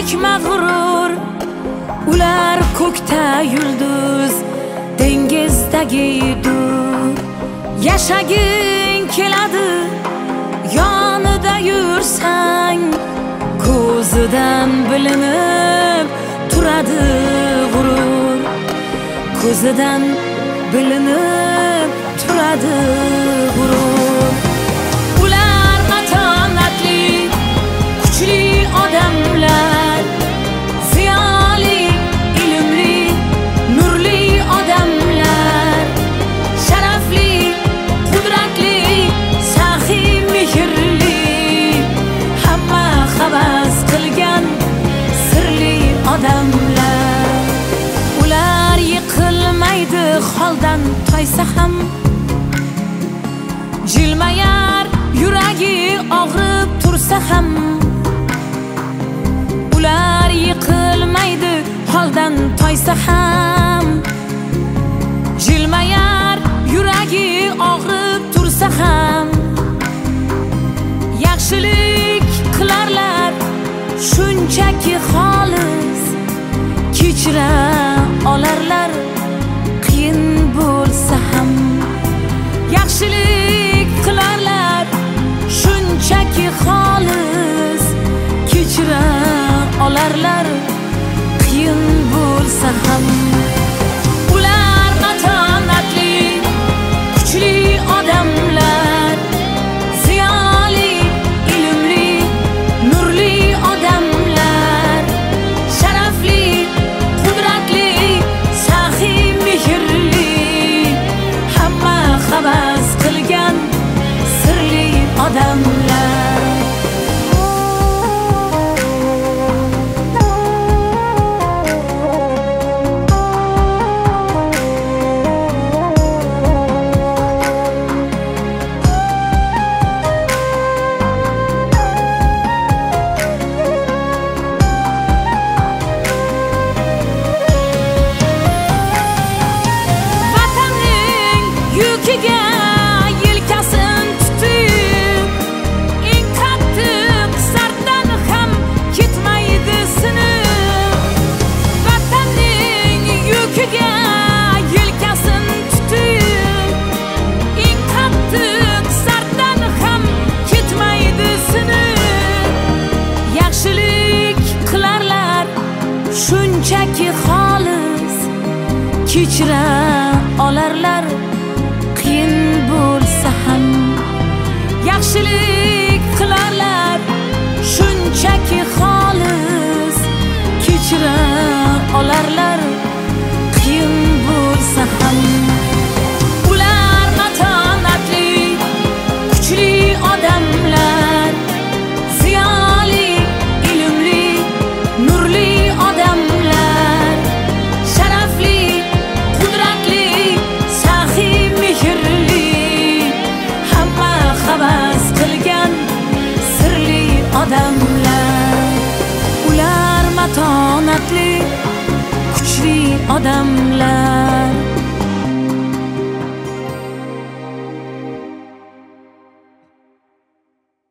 ko'pchilik mag'rur, ular ko'kda yulduz, dengizdagi dur. Yashaging keladi, yonida yursang, ko'zidan bilinib turadi g'urur. Ko'zidan bilinib turadi g'urur. Ular matonatli, kuchli odamlar, ziyoli, ilmli, nurli odamlar, sharafli, qudratli, saxiy, mehrli, hamma havas qilgan sirli odamlar. Ular yiqilmaydi holdan toysa ham, jilmayar yuragi og'rib tursa ham. Ular yiqilmaydi holdan toysa ham, jilmayar yuragi og'rib tursa ham. Yaxshilik qilarlar shunchaki xolis, kechira olarlar qiyin bo'lsa ham. Yaxshilik qilarlar shunchaki xolis, kechira olarlar qiyin bo'lsa ham. Ular matonatli, kuchli odamlar, ziyoli, ilmli, nurli odamlar, sharafli, qudratli, saxiy, mehrli, hamma havas qilgan sirli odamlar. Vatanning yukiga yelkasin tutib, eng qattiq sarddan ham ketmaydi sinib. Vatanning yukiga yelkasin tutib, eng qattiq sarddan ham ketmaydi sinib. Yaxshilik qilarlar shunchaki xolis, kechira olarlar qiyin bo'lsa ham. Yaxshilik qilarlar shunchaki xolis, kechira olarlar qiyin bo'lsa ham. Ular matonatli, kuchli odamlar, ziyoli, ilmli, nurli odamlar, sharafli, qudratli, saxiy, mehrli, hamma havas qilgan sirli odamlar. Ular matonatli, kuchli odamlar.